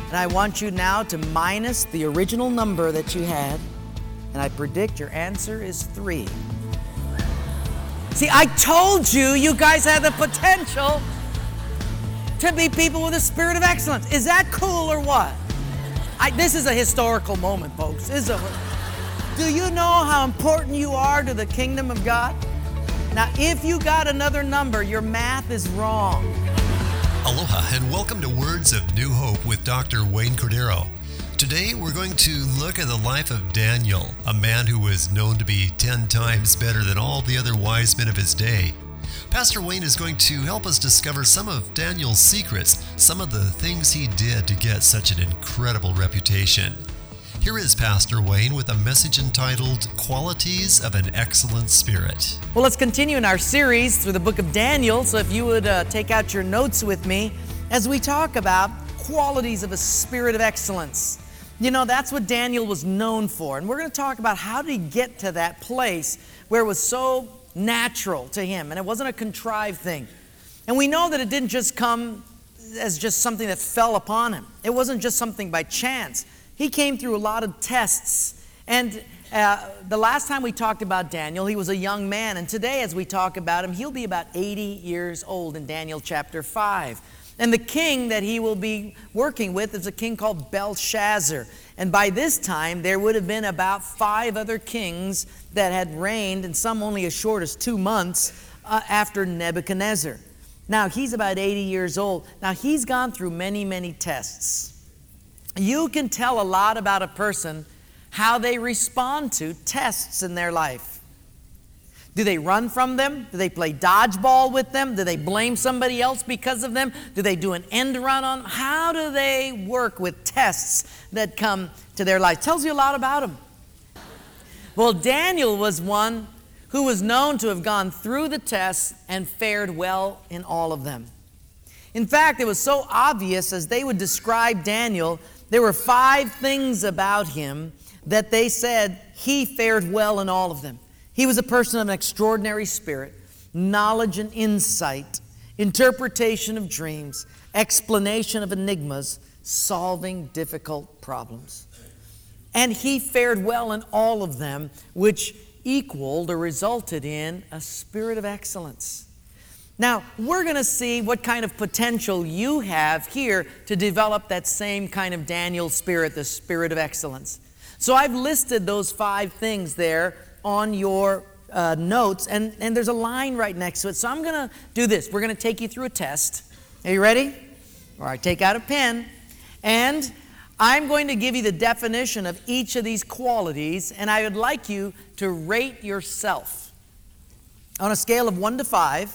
And I want you now to minus the original number that you had. And I predict your answer is 3. See, I told you, you guys had the potential to be people with a spirit of excellence. Is that cool or what? This is a historical moment, folks. Do you know how important you are to the kingdom of God? Now, if you got another number, your math is wrong. Aloha and welcome to Words of New Hope with Dr. Wayne Cordero. Today we're going to look at the life of Daniel, a man who was known to be 10 times better than all the other wise men of his day. Pastor Wayne is going to help us discover some of Daniel's secrets, some of the things he did to get such an incredible reputation. Here is Pastor Wayne with a message entitled, Qualities of an Excellent Spirit. Well, let's continue in our series through the book of Daniel. So if you would take out your notes with me as we talk about qualities of a spirit of excellence. You know, that's what Daniel was known for. And we're going to talk about how did he get to that place where it was so natural to him and it wasn't a contrived thing. And we know that it didn't just come as just something that fell upon him. It wasn't just something by chance. He came through a lot of tests. And the last time we talked about Daniel, he was a young man. And today, as we talk about him, he'll be about 80 years old in Daniel chapter 5. And the king that he will be working with is a king called Belshazzar. And by this time, there would have been about 5 other kings that had reigned, and some only as short as 2 months after Nebuchadnezzar. Now, he's about 80 years old. Now, he's gone through many, many tests. You can tell a lot about a person how they respond to tests in their life. Do they run from them? Do they play dodgeball with them? Do they blame somebody else because of them? Do they do an end run on them? How do they work with tests that come to their life? Tells you a lot about them. Well, Daniel was one who was known to have gone through the tests and fared well in all of them. In fact, it was so obvious as they would describe Daniel, there were 5 things about him that they said he fared well in all of them. He was a person of an extraordinary spirit, knowledge and insight, interpretation of dreams, explanation of enigmas, solving difficult problems. And he fared well in all of them, which equaled or resulted in a spirit of excellence. Now, we're going to see what kind of potential you have here to develop that same kind of Daniel spirit, the spirit of excellence. So I've listed those 5 things there on your notes, and there's a line right next to it. So I'm going to do this. We're going to take you through a test. Are you ready? All right, take out a pen. And I'm going to give you the definition of each of these qualities, and I would like you to rate yourself on a scale of 1 to 5.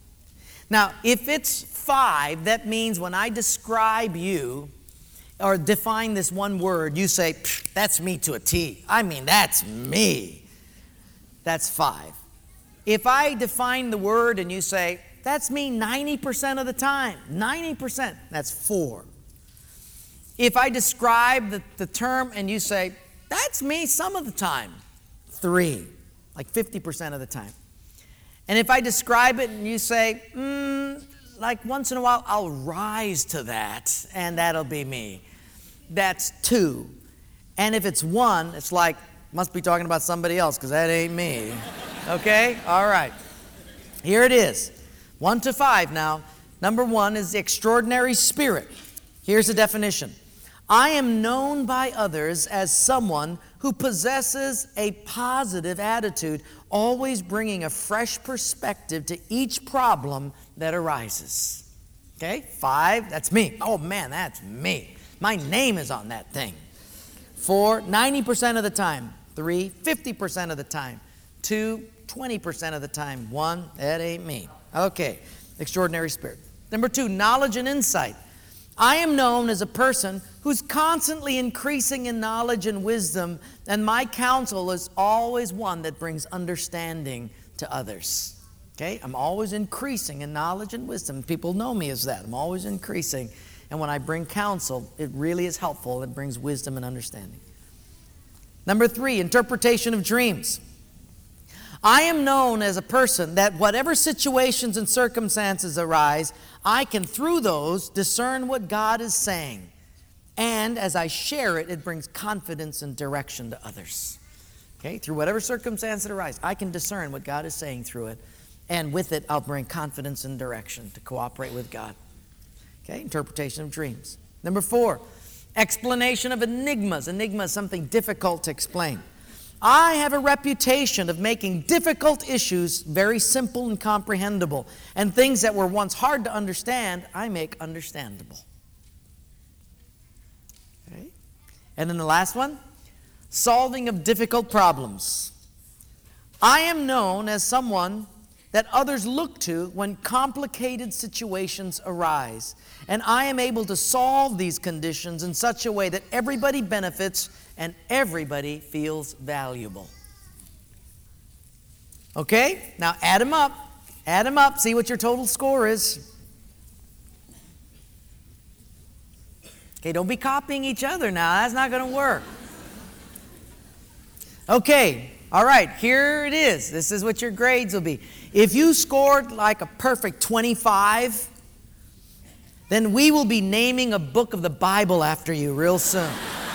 Now, if it's 5, that means when I describe you or define this one word, you say, that's me to a T. I mean, that's me. That's 5. If I define the word and you say, that's me 90% of the time, 90%, that's 4. If I describe the term and you say, that's me some of the time, 3, like 50% of the time. And if I describe it and you say, like once in a while, I'll rise to that, and that'll be me, that's 2. And if it's 1, it's like, must be talking about somebody else because that ain't me. Okay? All right. Here it is. 1 to 5 now. Number 1 is the extraordinary spirit. Here's the definition. I am known by others as someone who possesses a positive attitude, always bringing a fresh perspective to each problem that arises. Okay? 5, that's me. Oh man, that's me. My name is on that thing. 4, 90% of the time. 3, 50% of the time. 2, 20% of the time. 1, that ain't me. Okay, extraordinary spirit. Number 2, knowledge and insight. I am known as a person who's constantly increasing in knowledge and wisdom, and my counsel is always one that brings understanding to others. Okay, I'm always increasing in knowledge and wisdom. People know me as that. I'm always increasing. And when I bring counsel, it really is helpful. It brings wisdom and understanding. Number 3, interpretation of dreams. I am known as a person that whatever situations and circumstances arise, I can, through those, discern what God is saying. And as I share it, it brings confidence and direction to others. Okay? Through whatever circumstance that arises, I can discern what God is saying through it. And with it, I'll bring confidence and direction to cooperate with God. Okay? Interpretation of dreams. Number 4, explanation of enigmas. Enigma is something difficult to explain. I have a reputation of making difficult issues very simple and comprehensible. And things that were once hard to understand, I make understandable. Okay? And then the last one, solving of difficult problems. I am known as someone that others look to when complicated situations arise. And I am able to solve these conditions in such a way that everybody benefits and everybody feels valuable. Okay? Now add them up. Add them up. See what your total score is. Okay, don't be copying each other now. That's not going to work. Okay. All right, here it is. This is what your grades will be. If you scored like a perfect 25, then we will be naming a book of the Bible after you real soon.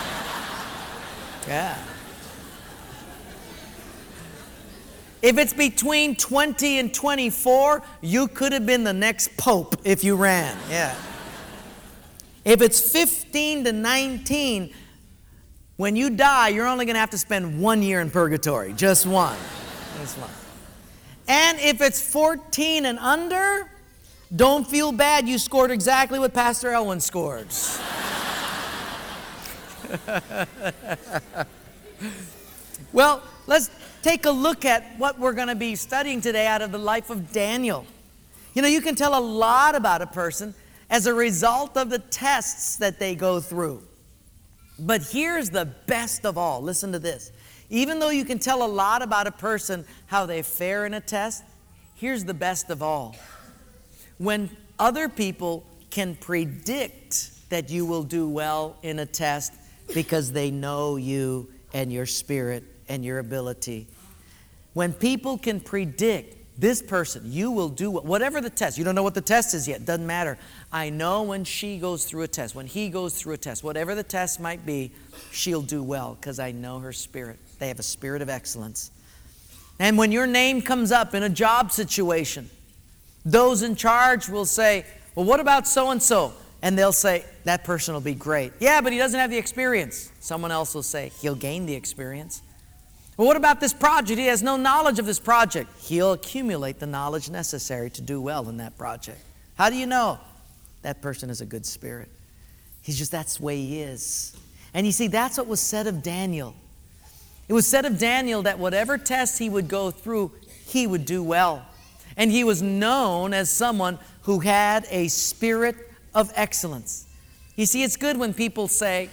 Yeah. If it's between 20 and 24, you could have been the next pope if you ran. Yeah. If it's 15 to 19, when you die, you're only going to have to spend 1 year in purgatory. Just one. Just one. And if it's 14 and under, don't feel bad. You scored exactly what Pastor Elwin scored. Well, let's take a look at what we're going to be studying today out of the life of Daniel. You know, you can tell a lot about a person as a result of the tests that they go through. But here's the best of all. Listen to this. Even though you can tell a lot about a person, how they fare in a test, here's the best of all. When other people can predict that you will do well in a test because they know you and your spirit and your ability. When people can predict this person, you will do whatever the test. You don't know what the test is yet. Doesn't matter. I know when she goes through a test, when he goes through a test, whatever the test might be, she'll do well because I know her spirit. They have a spirit of excellence. And when your name comes up in a job situation, those in charge will say, well, what about so-and-so? And they'll say, that person will be great. Yeah, but he doesn't have the experience. Someone else will say, he'll gain the experience. Well, what about this project? He has no knowledge of this project. He'll accumulate the knowledge necessary to do well in that project. How do you know? That person is a good spirit. That's the way he is. And you see, that's what was said of Daniel. It was said of Daniel that whatever test he would go through, he would do well. And he was known as someone who had a spirit of excellence. You see, it's good when people say,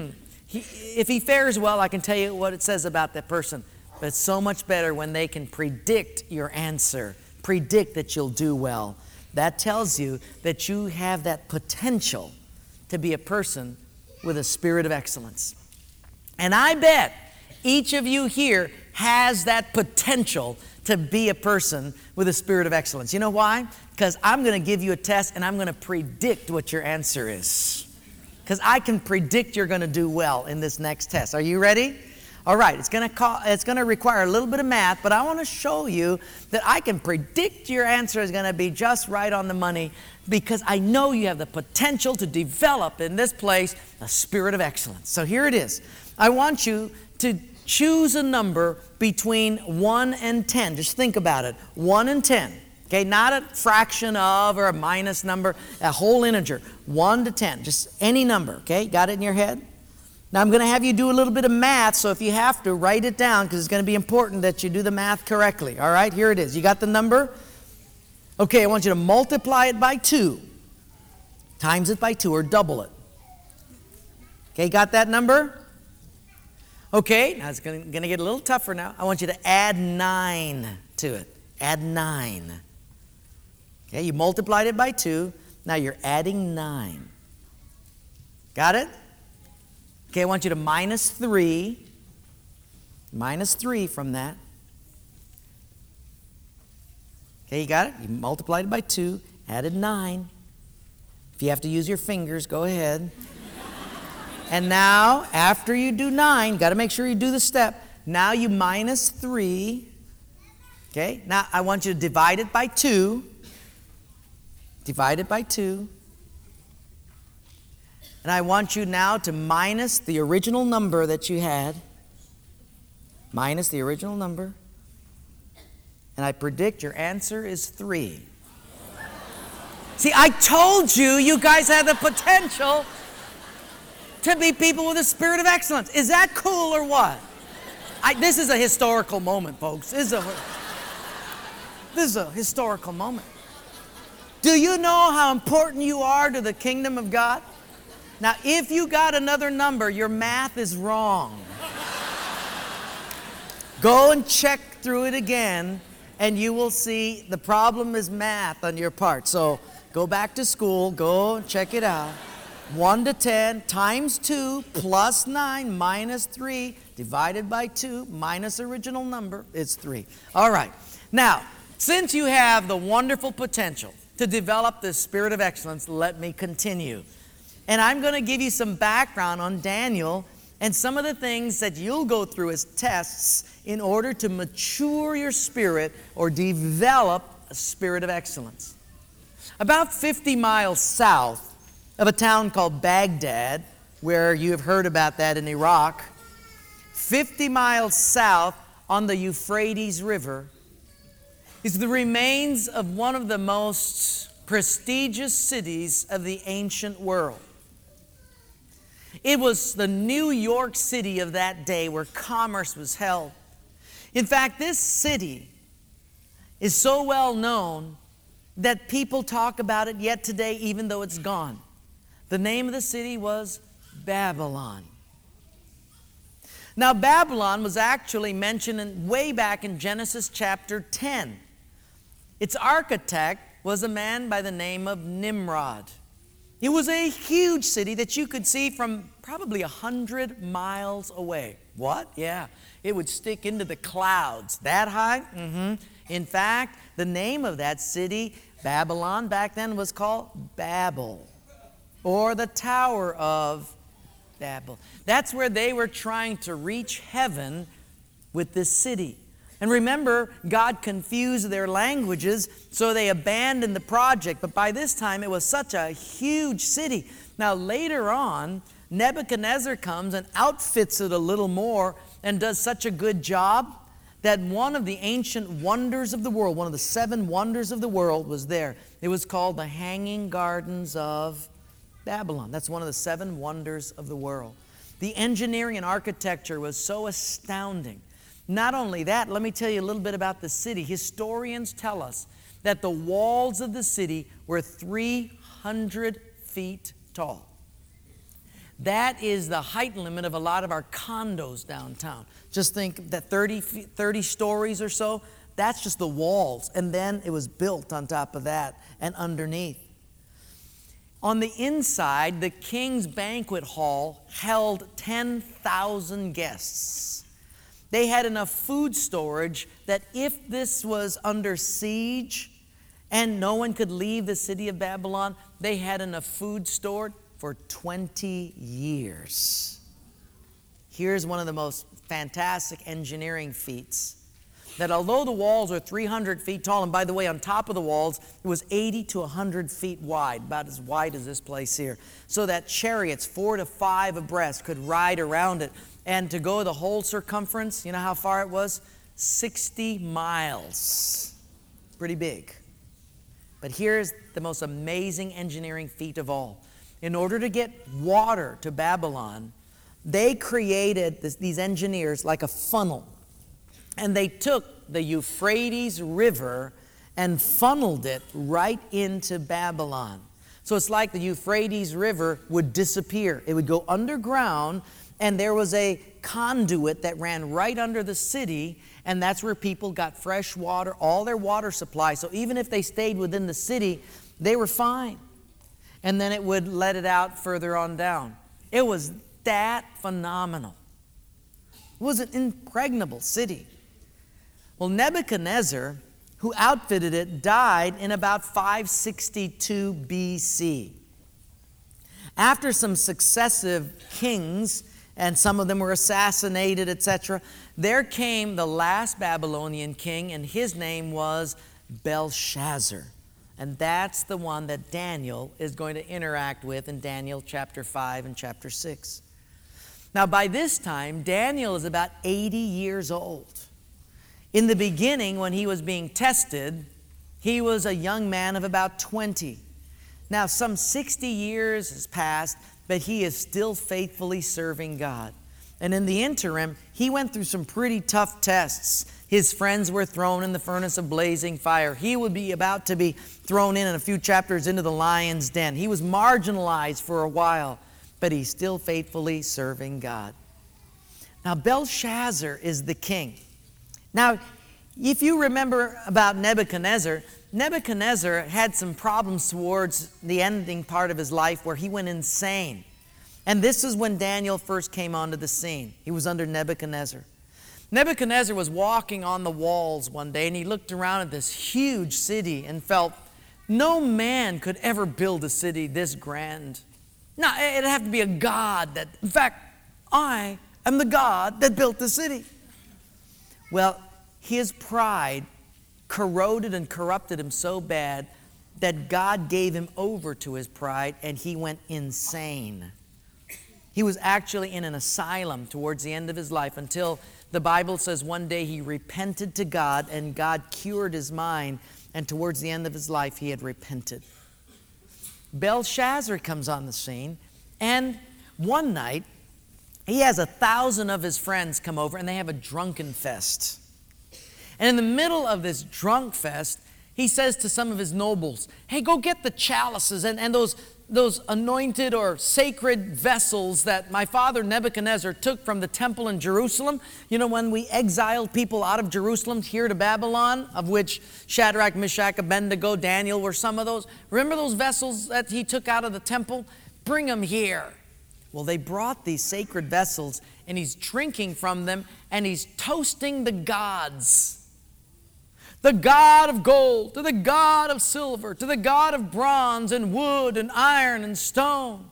if he fares well, I can tell you what it says about that person. But it's so much better when they can predict your answer, predict that you'll do well. That tells you that you have that potential to be a person with a spirit of excellence. And I bet each of you here has that potential to be a person with a spirit of excellence. You know why? Because I'm going to give you a test and I'm going to predict what your answer is. Because I can predict you're going to do well in this next test. Are you ready? All right, it's going to require a little bit of math, but I want to show you that I can predict your answer is going to be just right on the money because I know you have the potential to develop in this place a spirit of excellence. So here it is. I want you to choose a number between 1 and 10. Just think about it. 1 and 10. Okay, not a fraction of or a minus number, a whole integer. 1 to 10, just any number. Okay, got it in your head? Now I'm going to have you do a little bit of math, so if you have to, write it down because it's going to be important that you do the math correctly. All right, here it is. You got the number? Okay, I want you to multiply it by 2, times it by 2, or double it. Okay, got that number? Okay, now it's going to get a little tougher now. I want you to add 9 to it. Add 9. Okay, you multiplied it by 2. Now you're adding 9. Got it? Okay, I want you to minus 3. Minus 3 from that. Okay, you got it? You multiplied it by 2, added 9. If you have to use your fingers, go ahead. And now, after you do 9, got to make sure you do the step. Now you minus 3. Okay, now I want you to divide it by 2. Divide it by 2. And I want you now to minus the original number that you had. Minus the original number. And I predict your answer is 3. See, I told you guys had the potential to be people with a spirit of excellence. Is that cool or what? This is a historical moment, folks. This is a historical moment. Do you know how important you are to the kingdom of God? Now, if you got another number, your math is wrong. Go and check through it again, and you will see the problem is math on your part. So go back to school, go and check it out. 1 to 10 times 2 plus 9 minus 3 divided by 2 minus original number is 3. All right. Now, since you have the wonderful potential to develop this spirit of excellence, let me continue. And I'm going to give you some background on Daniel and some of the things that you'll go through as tests in order to mature your spirit or develop a spirit of excellence. About 50 miles south of a town called Baghdad, where you have heard about that in Iraq, 50 miles south on the Euphrates River, is the remains of one of the most prestigious cities of the ancient world. It was the New York City of that day where commerce was held. In fact, this city is so well known that people talk about it yet today, even though it's gone. The name of the city was Babylon. Now, Babylon was actually mentioned way back in Genesis chapter 10. Its architect was a man by the name of Nimrod. It was a huge city that you could see from probably 100 miles away. What? Yeah. It would stick into the clouds. That high? Mm-hmm. In fact, the name of that city, Babylon, back then was called Babel, or the Tower of Babel. That's where they were trying to reach heaven with this city. And remember, God confused their languages, so they abandoned the project. But by this time, it was such a huge city. Now, later on, Nebuchadnezzar comes and outfits it a little more and does such a good job that one of the ancient wonders of the world, one of the 7 wonders of the world, was there. It was called the Hanging Gardens of Babylon. That's one of the 7 wonders of the world. The engineering and architecture was so astounding. Not only that, let me tell you a little bit about the city. Historians tell us that the walls of the city were 300 feet tall. That is the height limit of a lot of our condos downtown. Just think that 30 stories or so, that's just the walls. And then it was built on top of that and underneath. On the inside, the king's banquet hall held 10,000 guests. They had enough food storage that if this was under siege and no one could leave the city of Babylon, they had enough food stored for 20 years. Here's one of the most fantastic engineering feats. That although the walls are 300 feet tall, and by the way, on top of the walls, it was 80 to 100 feet wide, about as wide as this place here, so that chariots, 4 to 5 abreast, could ride around it. And to go the whole circumference, you know how far it was? 60 miles. Pretty big. But here's the most amazing engineering feat of all. In order to get water to Babylon, they created these engineers like a funnel. And they took the Euphrates River and funneled it right into Babylon. So it's like the Euphrates River would disappear. It would go underground, and there was a conduit that ran right under the city, and that's where people got fresh water, all their water supply. So even if they stayed within the city, they were fine. And then it would let it out further on down. It was that phenomenal. It was an impregnable city. Well, Nebuchadnezzar, who outfitted it, died in about 562 BC. After some successive kings, and some of them were assassinated, etc., there came the last Babylonian king, and his name was Belshazzar. And that's the one that Daniel is going to interact with in Daniel chapter 5 and chapter 6. Now, by this time, Daniel is about 80 years old. In the beginning, when he was being tested, he was a young man of about 20. Now, some 60 years has passed, but he is still faithfully serving God. And in the interim, he went through some pretty tough tests. His friends were thrown in the furnace of blazing fire. He would be about to be thrown in a few chapters into the lion's den. He was marginalized for a while, but he's still faithfully serving God. Now, Belshazzar is the king. Now, if you remember about Nebuchadnezzar, Nebuchadnezzar had some problems towards the ending part of his life where he went insane. And this is when Daniel first came onto the scene. He was under Nebuchadnezzar. Nebuchadnezzar was walking on the walls one day, and he looked around at this huge city and felt no man could ever build a city this grand. No, it'd have to be a God that, in fact, I am the God that built the city. Well, his pride corroded and corrupted him so bad that God gave him over to his pride, and he went insane. He was actually in an asylum towards the end of his life until the Bible says one day he repented to God and God cured his mind, and towards the end of his life he had repented. Belshazzar comes on the scene, and one night he has 1,000 of his friends come over and they have a drunken fest. And in the middle of this drunk fest, he says to some of his nobles, hey, go get the chalices and those anointed or sacred vessels that my father Nebuchadnezzar took from the temple in Jerusalem. You know, when we exiled people out of Jerusalem here to Babylon, of which Shadrach, Meshach, Abednego, Daniel were some of those. Remember those vessels that he took out of the temple? Bring them here. Well, they brought these sacred vessels, and he's drinking from them, and he's toasting the gods. The God of gold, to the God of silver, to the God of bronze and wood and iron and stone.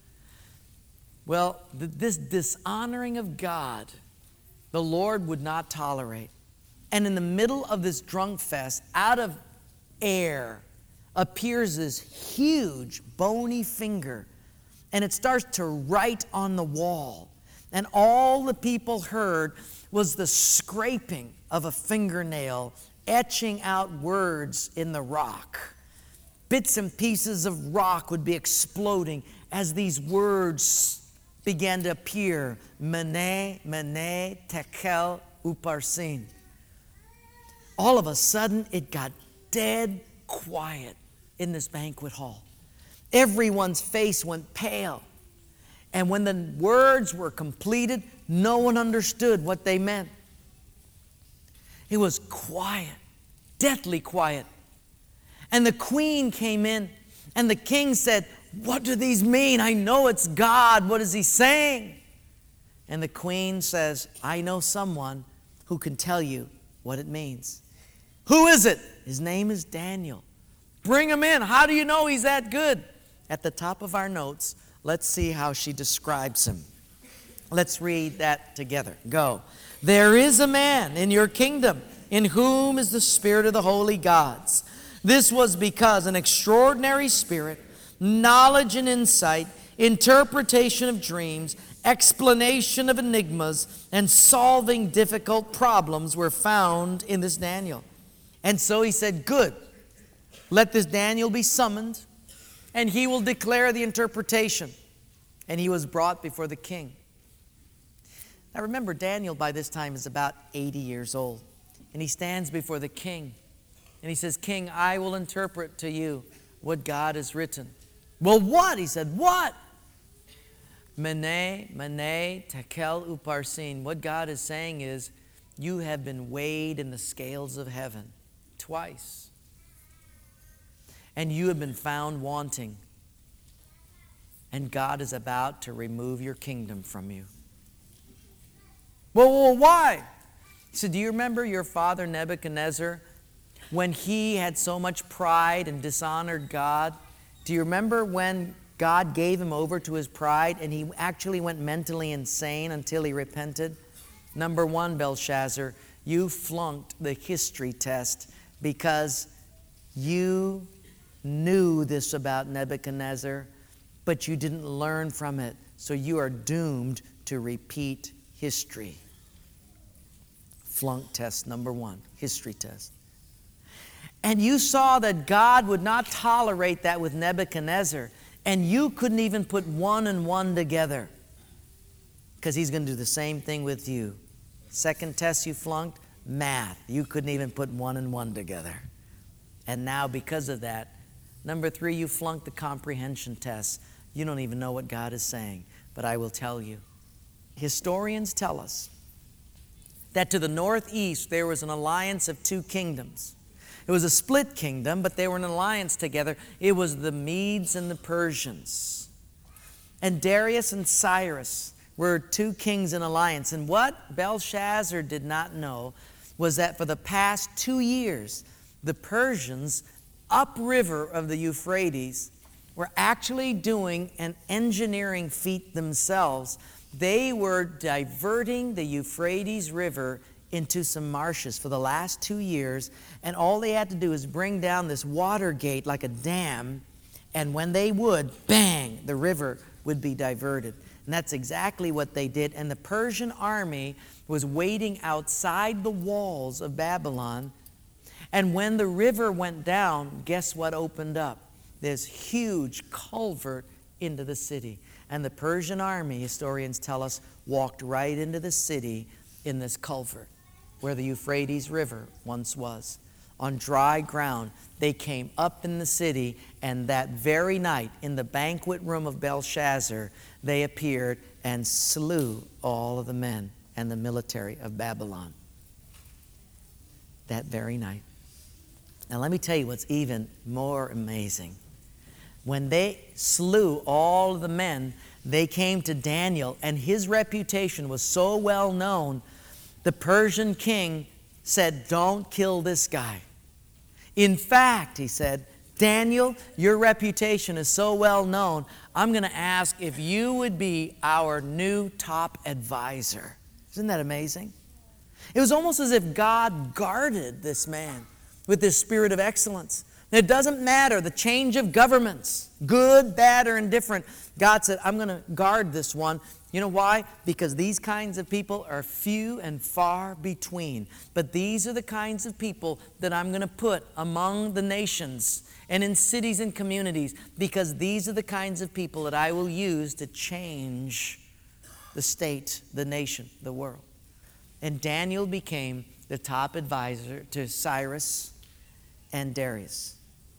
Well, this dishonoring of God, the Lord would not tolerate. And in the middle of this drunk fest, out of air, appears this huge bony finger, and it starts to write on the wall. And all the people heard was the scraping of a fingernail etching out words in the rock. Bits and pieces of rock would be exploding as these words began to appear. Mene, mene, tekel, uparsin. All of a sudden, it got dead quiet in this banquet hall. Everyone's face went pale. And when the words were completed, no one understood what they meant. It was quiet, deathly quiet. And the queen came in, and the king said, what do these mean? I know it's God. What is he saying? And the queen says, I know someone who can tell you what it means. Who is it? His name is Daniel. Bring him in. How do you know he's that good? At the top of our notes, let's see how she describes him. Let's read that together. Go. There is a man in your kingdom in whom is the spirit of the holy gods. This was because an extraordinary spirit, knowledge and insight, interpretation of dreams, explanation of enigmas, and solving difficult problems were found in this Daniel. And so he said, good, let this Daniel be summoned, and he will declare the interpretation. And he was brought before the king. Now remember, Daniel by this time is about 80 years old. And he stands before the king. And he says, King, I will interpret to you what God has written. Well, what? He said, what? Mene, mene, tekel, uparsin. What God is saying is, you have been weighed in the scales of heaven twice. And you have been found wanting. And God is about to remove your kingdom from you. Well, why? He said, do you remember your father Nebuchadnezzar, when he had so much pride and dishonored God? Do you remember when God gave him over to his pride and he actually went mentally insane until he repented? Number one, Belshazzar, you flunked the history test because you knew this about Nebuchadnezzar, but you didn't learn from it. So you are doomed to repeat history. Flunk test number one, history test. And you saw that God would not tolerate that with Nebuchadnezzar, and you couldn't even put one and one together because he's going to do the same thing with you. Second test you flunked, math. You couldn't even put one and one together. And now because of that, number three, you flunked the comprehension test. You don't even know what God is saying, but I will tell you. Historians tell us that to the northeast there was an alliance of two kingdoms. It was a split kingdom, but they were in an alliance together. It was the Medes and the Persians. And Darius and Cyrus were two kings in alliance. And what Belshazzar did not know was that for the past 2 years, the Persians upriver of the Euphrates were actually doing an engineering feat themselves. They were diverting the Euphrates River into some marshes for the last 2 years, and all they had to do is bring down this water gate like a dam, and when they would, bang, the river would be diverted. And that's exactly what they did. And the Persian army was waiting outside the walls of Babylon, and when the river went down, guess what opened up? This huge culvert into the city. And the Persian army, historians tell us, walked right into the city in this culvert where the Euphrates River once was. On dry ground, they came up in the city, and that very night in the banquet room of Belshazzar, they appeared and slew all of the men and the military of Babylon. That very night. Now let me tell you what's even more amazing. When they slew all of the men, they came to Daniel, and his reputation was so well known, the Persian king said, "Don't kill this guy." In fact, he said, "Daniel, your reputation is so well known, I'm going to ask if you would be our new top advisor." Isn't that amazing? It was almost as if God guarded this man with this spirit of excellence. It doesn't matter the change of governments, good, bad, or indifferent. God said, I'm going to guard this one. You know why? Because these kinds of people are few and far between. But these are the kinds of people that I'm going to put among the nations and in cities and communities, because these are the kinds of people that I will use to change the state, the nation, the world. And Daniel became the top advisor to Cyrus and Darius.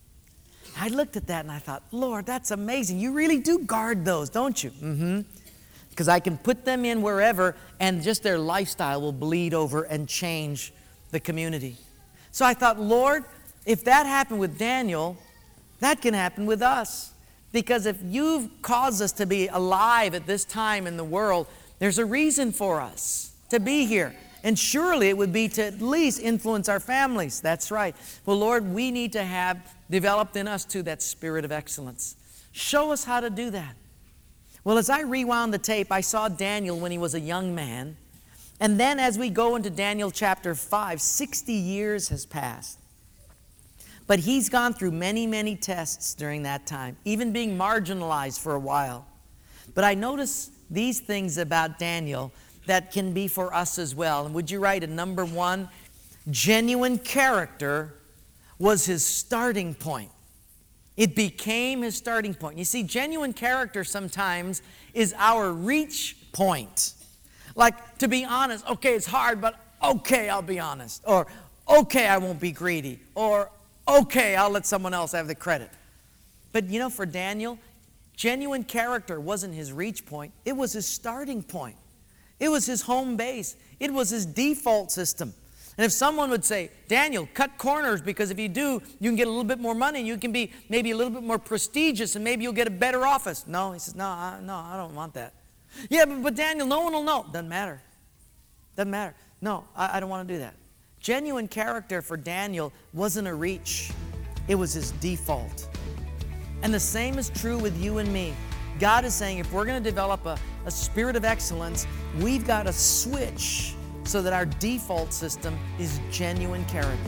I looked at that and I thought, Lord, that's amazing. You really do guard those, don't you? Mm-hmm. Because I can put them in wherever, and just their lifestyle will bleed over and change the community. So I thought, Lord, if that happened with Daniel, that can happen with us. Because if you've caused us to be alive at this time in the world, there's a reason for us to be here. And surely it would be to at least influence our families. That's right. Well, Lord, we need to have developed in us too that spirit of excellence. Show us how to do that. Well, as I rewound the tape, I saw Daniel when he was a young man. And then as we go into Daniel chapter 5, 60 years has passed. But he's gone through many, many tests during that time, even being marginalized for a while. But I notice these things about Daniel that can be for us as well. And would you write a number one? Genuine character was his starting point. It became his starting point. You see, genuine character sometimes is our reach point. Like, to be honest, okay, it's hard, but okay, I'll be honest. Or, okay, I won't be greedy. Or, okay, I'll let someone else have the credit. But you know, for Daniel, genuine character wasn't his reach point. It was his starting point. It was his home base. It was his default system. And if someone would say, Daniel, cut corners, because if you do, you can get a little bit more money and you can be maybe a little bit more prestigious and maybe you'll get a better office. No, he says, no, I don't want that. Yeah, but Daniel, no one will know. Doesn't matter. Doesn't matter. No, I don't want to do that. Genuine character for Daniel wasn't a reach. It was his default. And the same is true with you and me. God is saying if we're going to develop a spirit of excellence, we've got to switch so that our default system is genuine character.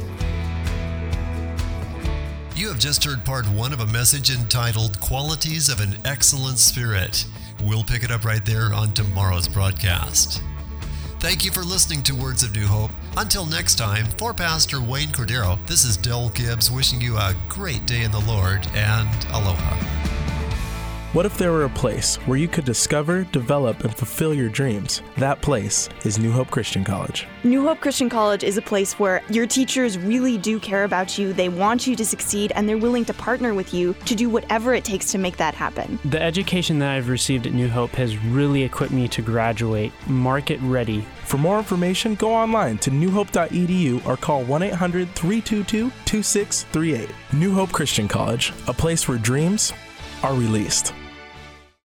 You have just heard part 1 of a message entitled Qualities of an Excellent Spirit. We'll pick it up right there on tomorrow's broadcast. Thank you for listening to Words of New Hope. Until next time, for Pastor Wayne Cordero, this is Del Gibbs wishing you a great day in the Lord and aloha. What if there were a place where you could discover, develop, and fulfill your dreams? That place is New Hope Christian College. New Hope Christian College is a place where your teachers really do care about you, they want you to succeed, and they're willing to partner with you to do whatever it takes to make that happen. The education that I've received at New Hope has really equipped me to graduate market ready. For more information, go online to newhope.edu or call 1-800-322-2638. New Hope Christian College, a place where dreams are released.